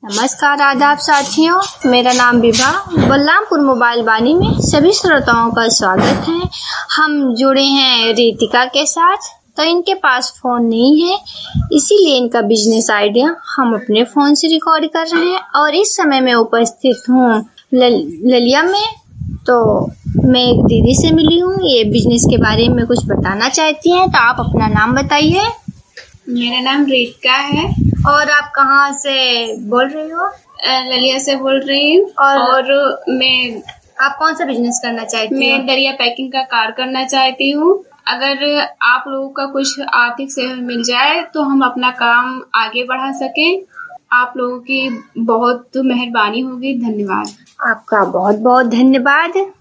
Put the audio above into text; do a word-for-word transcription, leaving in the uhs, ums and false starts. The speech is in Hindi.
नमस्कार, आदाब साथियों। मेरा नाम विभा, बलरामपुर मोबाइल वाणी में सभी श्रोताओं का स्वागत है। हम जुड़े हैं रितिका के साथ, तो इनके पास फ़ोन नहीं है, इसीलिए इनका बिजनेस आइडिया हम अपने फ़ोन से रिकॉर्ड कर रहे हैं। और इस समय मैं उपस्थित हूँ ललिया में, तो मैं एक दीदी से मिली हूँ, ये बिजनेस के बारे में कुछ बताना चाहती हैं। तो आप अपना नाम बताइए। मेरा नाम रितिका है। और आप कहाँ से बोल रही हो? ललिया से बोल रही हूँ। और, और मैं आप कौन सा बिजनेस करना चाहती मैं हो? दरिया पैकिंग का कार्य करना चाहती हूँ। अगर आप लोगों का कुछ आर्थिक सहयोग मिल जाए तो हम अपना काम आगे बढ़ा सकें। आप लोगों की बहुत मेहरबानी होगी। धन्यवाद। आपका बहुत बहुत धन्यवाद।